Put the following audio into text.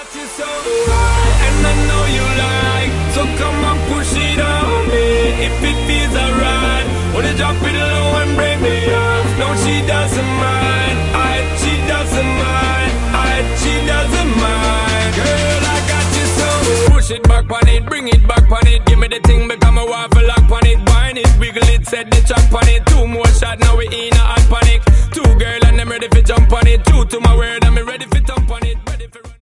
you so high, and I know you like, so come on, push it on me. If it feels alright, wanna drop it low and break me off. No, she doesn't mind. She doesn't mind. She doesn't mind. Girl, I got you so. Push it back on it, bring it back on it. Give me the thing, become a waffle lock on it. Wine it, wiggle it, set the track on it. 2 more shots, now we in a hot panic. 2 girl and I'm ready for jump on it. True to my word, I'm ready for jump on it.